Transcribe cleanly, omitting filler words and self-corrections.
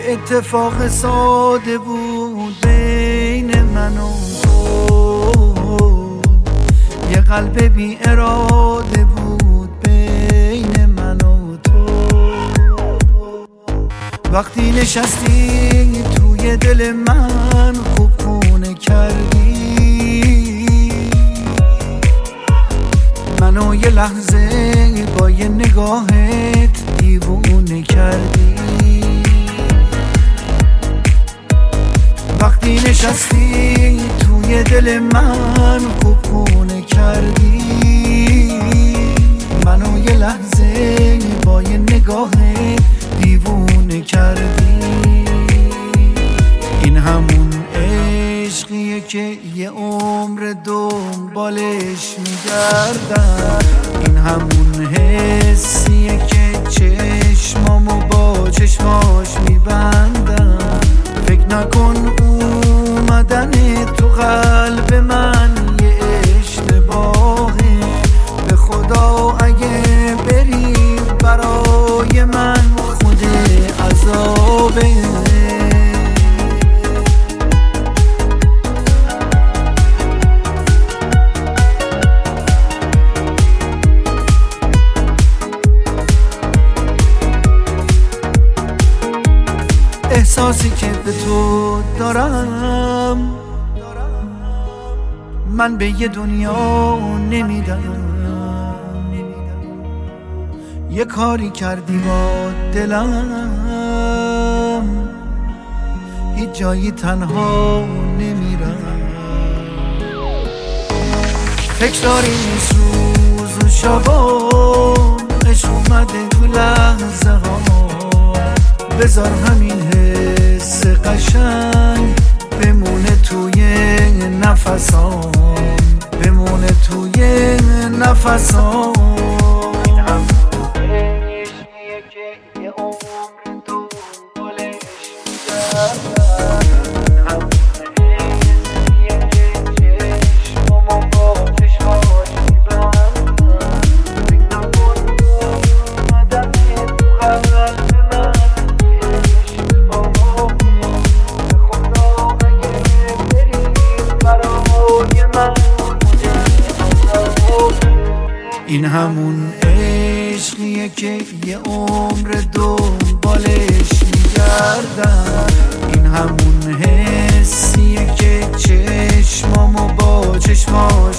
اتفاق ساده بود بین من و تو، یه قلب بی اراده بود بین من و تو. وقتی نشستی توی دل من خوب خونه کردی، منو یه لحظه با یه نگاهت دیوونه کردی. وقتی نشستی توی دل من خوب خونه کردی، منو یه لحظه با یه نگاهت دیوونه کردی. این همون عشقیه که یه عمر دنبالش میگردم، این همون حسیه که چشمامو با چشماش میبندم. فکر نکن اومدن تو قلب من یه اشتباهه، به خدا اگه بری برای من خود عذابه. احساسی که به تو دارم من به یه دنیا نمیدم. یه کاری کردی با دلم، هیچ جایی تنها نمیرم. تکراری نیست روز و شبا، عشق اومده تو لحظه ها. بذار همین حس قشنگ بمونه توی نفسام، بمونه توی نفسام. این همون عشقیه که یه عمر دنبالش میگردم، این همون حسیه که چشمامو با چشماش میبندم. فکر نکن اومدن تو قلب این همون عشقیه که یه عمر دنبالش میگردم، این همون حسیه که چشمامو با چشماش